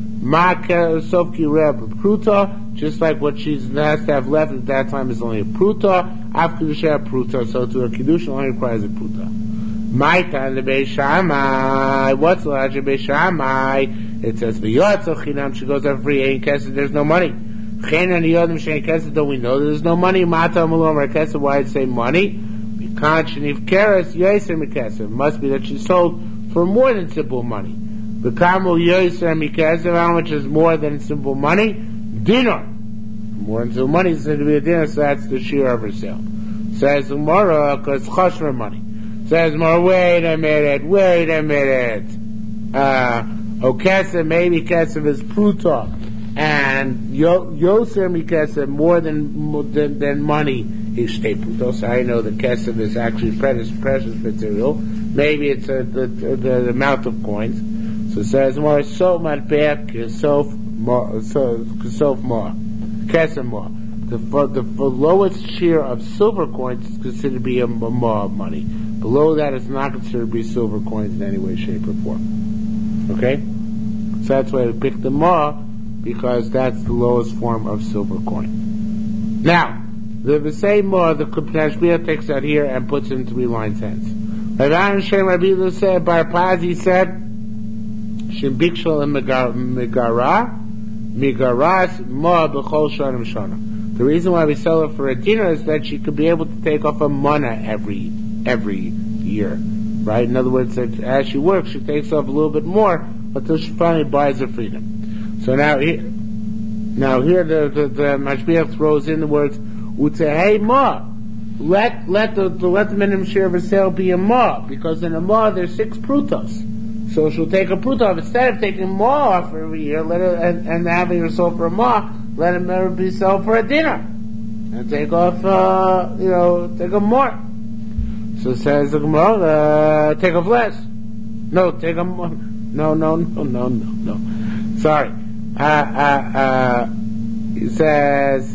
Pruta, just like what she has to have left at that time is only a pruta. After the pruta, so to her kedusha only requires a pruta. Maita the Beis Shammai. What's the logic of Beis Shammai? It says the yotzochinam. She goes out free. Ain't kesed. There's no money. Don't we know that there's no money? Mata malom rekesed. Why it say money? Because shenif keres yoser mikesed. Must be that she sold for more than simple money. The kamu yoser mikesed, how much is more than simple money? dinar. More than 2 money is said to be a dinar, so that's the shear of her sale. Says Gemara, because chashmer money. Says Gemara, wait a minute. Kesef, maybe Kesef is pruta, and Yoser Mikesef more than money is shtei prutos. I know that Kesef is actually precious material. Maybe it's the amount of coins. So it says more so matbeach kesof more Kesef more. The lowest share of silver coins is considered to be a ma of money. Below that is not considered to be silver coins in any way, shape, or form. Okay? So that's why we picked the ma, because that's the lowest form of silver coin. Now, the same ma, the Tashbiyah takes out here and puts it in 3 lines hence. Rabbi Shem Rabbi said, Bar Pazi said, Shem Bikshal and Migaras ma b'chol shanim shana. The reason why we sell her for a dinar is that she could be able to take off a mana every year, right? In other words, as she works, she takes off a little bit more until she finally buys her freedom. So now here the Mashbiach throws in the words utehei ma. Let the minimum share of her sale be a ma, because in a ma there's 6 prutos. So she'll take a pruta off. Instead of taking ma off every year, let her and having her sold for a ma, let her be sold for a dinar, and take off, take off more. So it says the Gemara, take off less. No, take off more. No. Sorry. It says,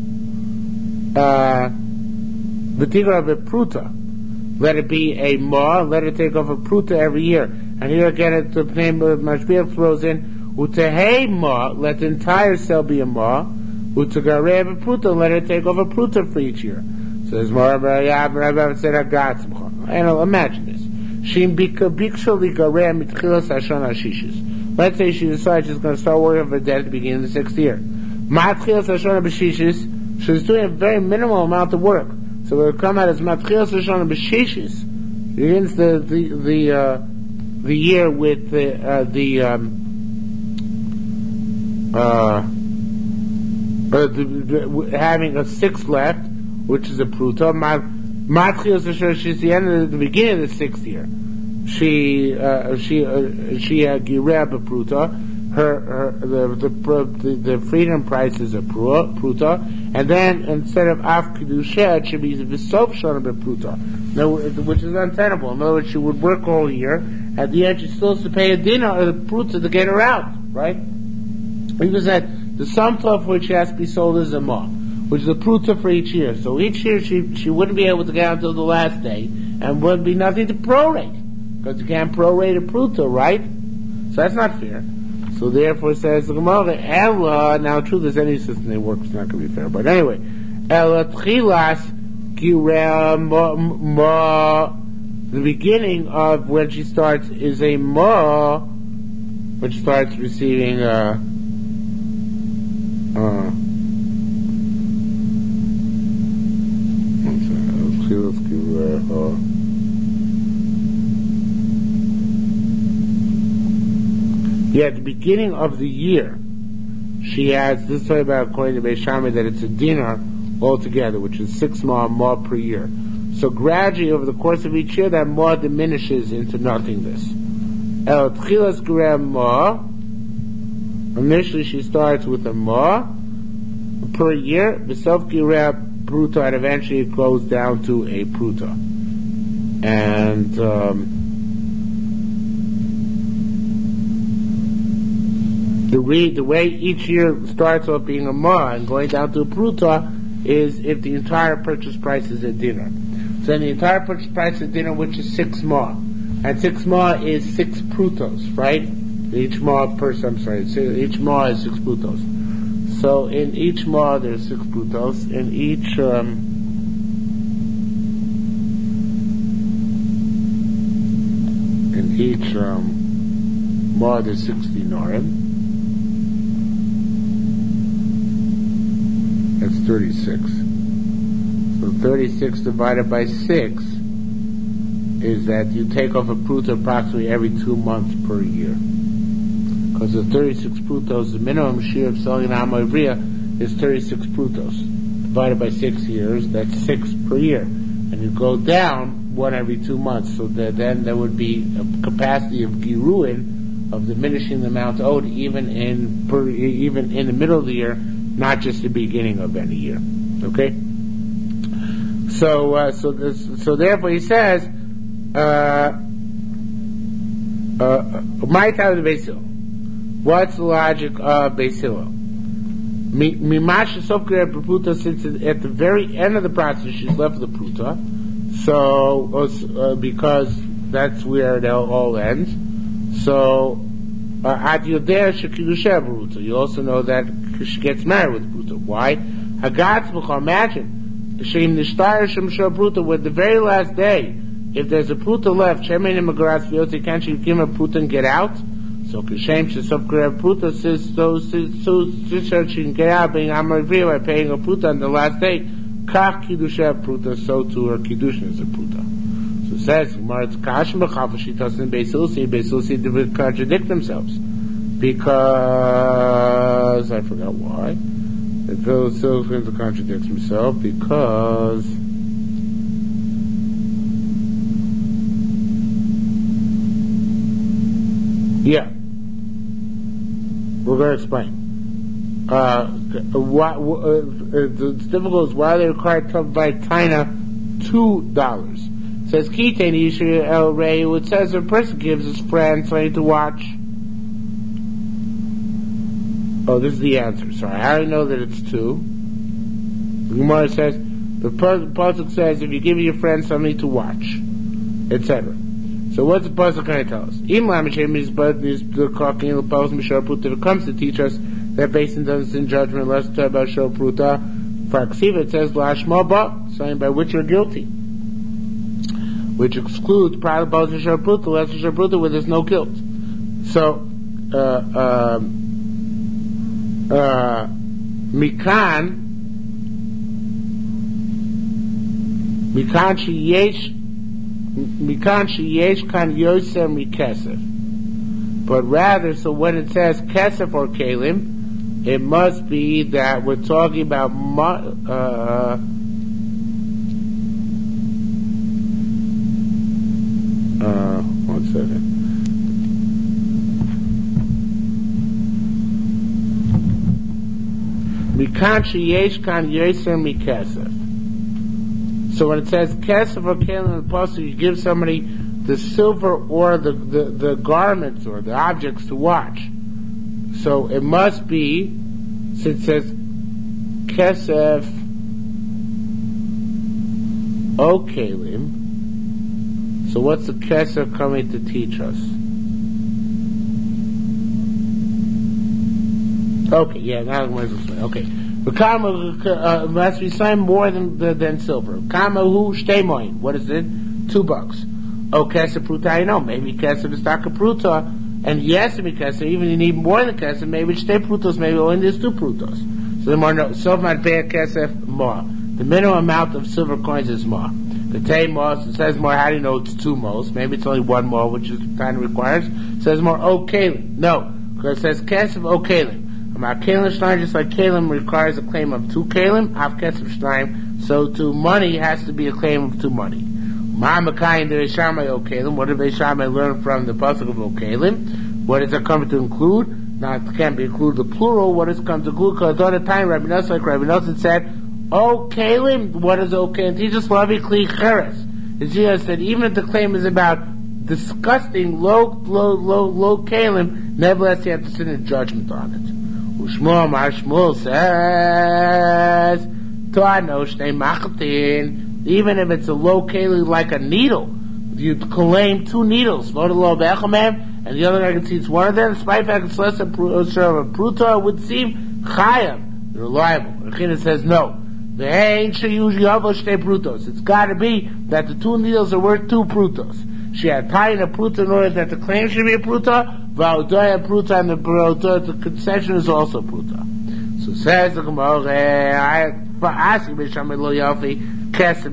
v'tigra bepruta. Let it be a ma. Let her take off a pruta every year. And here again, the name of Mashbiach throws in utehei ma. Let the entire sale be a ma. Utagarei bepruta. Let her take off a pruta for each year. Says more. And imagine this. Let's say she decides she's going to start working for debt at the beginning of the 6th year. She's doing a very minimal amount of work. So it will come out as Matchilas Hashana B'Shishis. Begins the year with having a 6th left, which is a pruta. Matchilas Hashana, she's the end of the beginning of the 6th year. She had gireb a pruta. The freedom price is a pruta, and then instead of af kedusha, it should be v'sof shana bepruta, which is untenable. In other words, she would work all year. At the end, she still has to pay a dinar or the pruta to get her out, right? Because that the sum total for which she has to be sold is a ma, which is a pruta for each year. So each year she wouldn't be able to get out until the last day, and would be nothing to prorate, because you can't prorate a pruta, right? So that's not fair. So therefore, says the Gemara, Ella. Now, true, there's any system that works, it's not going to be fair. But anyway, Ella tchilas gireh ma. The beginning of when she starts is a ma, which starts receiving at the beginning of the year, she has this way about according to Beis Shammai that it's a dinar altogether, which is 6 ma per year. So gradually over the course of each year, that ma diminishes into nothingness. El tchilas gireh ma. Initially, she starts with a ma per year. B'sof gireh pruta, and eventually it goes down to a pruta. And the way each year starts off being a ma and going down to a pruta is if the entire purchase price is a dinar. So then the entire purchase price is a dinar, which is 6 ma. And 6 ma is 6 prutos, right? Each ma is 6 prutos. So in each ma there's 6 prutos. In each ma there's 6 dinarim. That's 36. So 36 divided by 6 is that you take off a pruta approximately every 2 months per year. Because the 36 prutos, the minimum shear of selling an Amma Ivriya is 36 prutos. Divided by 6 years, that's 6 per year. And you go down 1 every 2 months, so that then there would be a capacity of giruin, of diminishing the amount owed, even in the middle of the year, not just the beginning of any year. Okay? So therefore he says, my time of Beis Hillel. What's the logic of Beis Hillel? Mimash Sofkir Pruta, since at the very end of the process she's left the Pruta, so because that's where it all ends. So at Yodeh Shekidusha Pruta, you also know that she gets married with Pruta. Why? Hagatz B'chol, imagine Shem Nishtar Shem Shor Pruta, with the very last day, if there's a Pruta left, Shemin Imagaras Vyoti, can't you give him a Pruta and get out? So Kishem Shesopkir Pruta says so she can get out being Amar Ivriya by paying a Pruta on the last day. Kach Kiddusha Pruta, so too her Kiddushin is a Pruta. So it says, Maritz Kash Mechaf, she tells in Beis Hillel would contradict themselves. Because, I forgot why. Beis Hillel is going to contradict himself because we're going to explain. It's difficult is why they required to buy Taina $2. It says Kitain Yishri El Rei. It says a person gives his friend something to watch. Oh, this is the answer. Sorry, I already know that it's 2. The Gemara says the pasuk says if you give your friend something to watch, etc. So what's the pasuk going to tell us? It comes to teach us that Basin doesn't sin judgment unless it's about Shor Pruta. For Aksiva it says Lashma Ba, something by which you're guilty, which excludes Prada Basin Shor Pruta, less Shor Pruta where there's no guilt. So Mikan sheyesh kan yoser mikesef. But rather, so when it says kesef or kalim, it must be that we're talking about one second. Mikan sheyesh kan yoser mikesef. So when it says kesef or kalim in the pasuk, you give somebody the silver or the garments or the objects to watch. So it must be, since it says kesef o kalim. So what's the kesef coming to teach us? Okay, yeah, now I'm going to explain. Okay. Must be something more than silver. Kama hu shtemoin. What is it? $2. Oh, kesef pruta, I know. Maybe kesef is taka pruta. And yes, kesef, even you need more than kesef, maybe it's prutos, maybe only there's 2 prutos. So the more, silver might pay a kesef more. The minimum amount of silver coins is more. The tay mos, it says more, how do you know it's 2 mos? Maybe it's only 1 more, which is the time it requires. It says more, o kalim. No, because it says kesef o kalim. Just like kalim requires a claim of 2 kalim, af kesef shnayim, so to money has to be a claim of 2 money. Ma'amakayin de Beishamai o kalim. What did Beishamai learn from the pasuk of o kalim? What is it coming to include? Now it can't be included the plural. What is it come to include? Because at the time Rabbi Nosson said, o kalim. What is o kalim? Teaches lavi kli cheres. It's just that even if the claim is about disgusting low kalim, nevertheless you have to sit in judgment on it. Shmuel says, even if it's a low keli like a needle, you claim 2 needles, and the other guy can see it's one of them, despite the fact it's less of a pruta, it would seem chayam, reliable. Rechina says no. It's got to be that the 2 needles are worth 2 prutos. She had tied a pruta in order that the claim should be a pruta, Vaudoya pruta, and the concession is also pruta. So says the Gemara,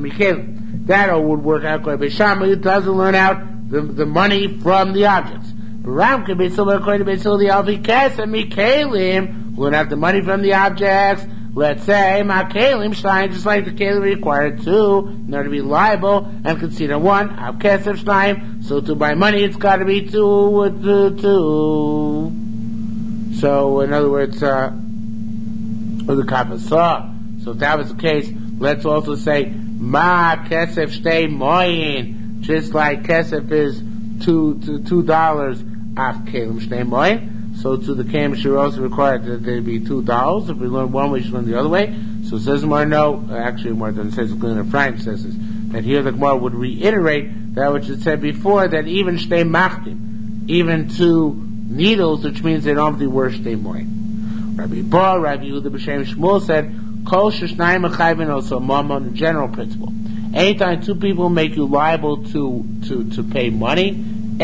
that all would work out. Beishamai doesn't learn out the money from the objects. Ram can be silver according to Beisil the Alfi Kesem Mikalim. We're gonna have the money from the objects. Let's say Makalim Stein, just like the Kalim required 2 in order to be liable and consider 1. Av Kesef Stein. So to buy money, it's got to be 2 with 2. So in other words, with the Kapasah. So if that was the case, let's also say Ma Kesef Shtei Moyin. Just like Kesef is $2 Av Kalim Shtei Moyin. So to the Kalim should also require that there be $2. If we learn one way, we should learn the other way. So it says more no, actually more than it says Glenn Ephraim says this. That here the Gemara would reiterate that which it said before, that even Shtei Machtim, even 2 needles, which means they don't have to wear Shtei Moyin. Rabbi Bar, Rabbi Yehuda B'Shem Shmuel said, Kol Sheshnayim Mechayvin also Mammon, the general principle. Anytime 2 people make you liable to pay money,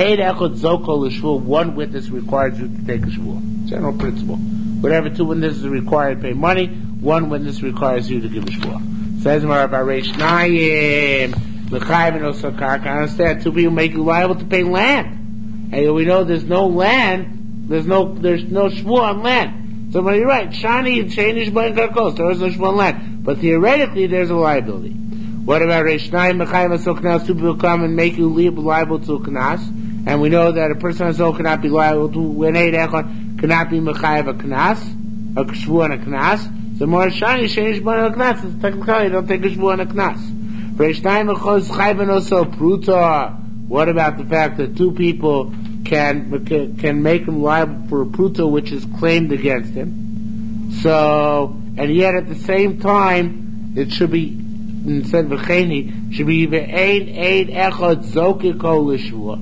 one witness requires you to take a shvuah. General principle. Whatever 2 witnesses are required to pay money, 1 witness requires you to give a shvuah. Says Rabbi Reish Nayim, Mechayvin also Karka. I understand 2 people make you liable to pay land. And we know there's no land, there's no shvuah on land. So when you're right, Shani and Shanish Bain Karkos, there is no shvuah on land. But theoretically, there's a liability. What about Reish Nayim, Mechayvin also Knas? 2 people come and make you liable to a Knas. And we know that a person on soul cannot be liable to when Eid Echad cannot be Mechayev a Knas, a Shvuah and a Knas. So more Shani Shanish Bain a Knas. It's technically you don't take a Shvuah and a Knas. Reish Nayim Mechos Chayvin also Pruta. What about the fact that 2 people can make him liable for a Pruta which is claimed against him? So, and yet at the same time, it should be, instead of V'cheni, should be either Eid Echad Zokik o L'Shvuah.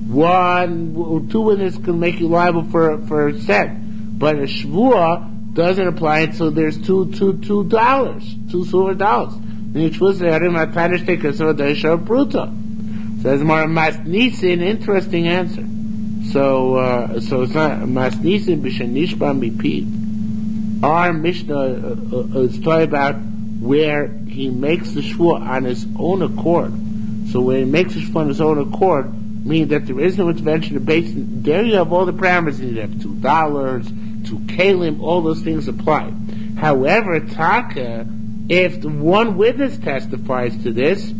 2 witnesses can make you liable for a cent, but a shvuah doesn't apply until there's $2 silver dollars. And each was there in my Tanish take so they show bruta. Says more Masnisin, interesting answer. So it's not Masnisin b'shanishba mipid. Our Mishnah is talking about where he makes the shvuah on his own accord. So when he makes the shvuah on his own accord, meaning that there is no intervention in basin. There you have all the parameters. You have $2, 2 kalim, all those things apply. However, Taka, if 1 witness testifies to this,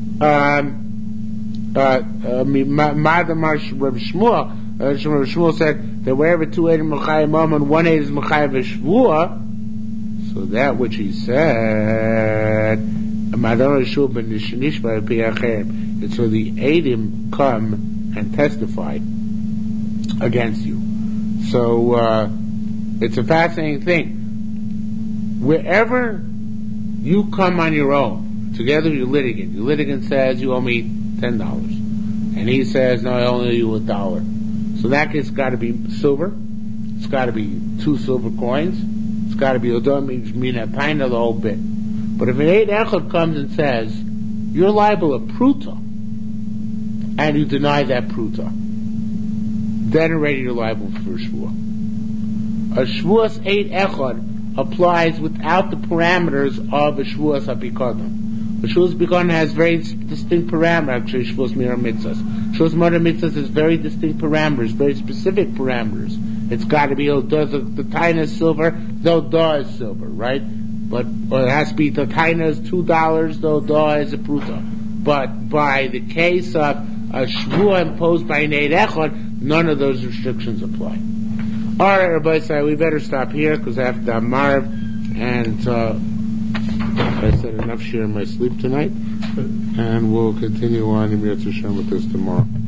Madamar Rav Shmuel said that wherever 2 Eidim Mechayev Mammon, 1 Eid is Mechayev Shvuah, so that which he said, Madamar Shul ben Nishba Piachem. And so the Eidim come and testify against you. So it's a fascinating thing. Wherever you come on your own, together with your litigant says you owe me $10, and he says no, I only owe you $1. So that case, it's got to be silver. It's got to be 2 silver coins. It's got to be odom, mean a pint of the whole bit. But if an Eid Echad comes and says you're liable a pruta, and you deny that pruta, then already you're liable for a shvuah. A shvuah's Eid Echad applies without the parameters of a shvuah's apikadon. A shvuah's apikadon has very distinct parameters. Actually, shvuah's mirror mitzvahs. Shvuah's mirror mitzvahs has very distinct parameters, very specific parameters. It's got to be the taina is silver, though da is silver, right? But it has to be the taina is $2, though da is a pruta. But by the case of a shvuah imposed by an Eid Echad, none of those restrictions apply. Alright, everybody, so we better stop here because I have to Marv, and I said enough share in my sleep tonight, and we'll continue on in Yetzer Hashem with this tomorrow.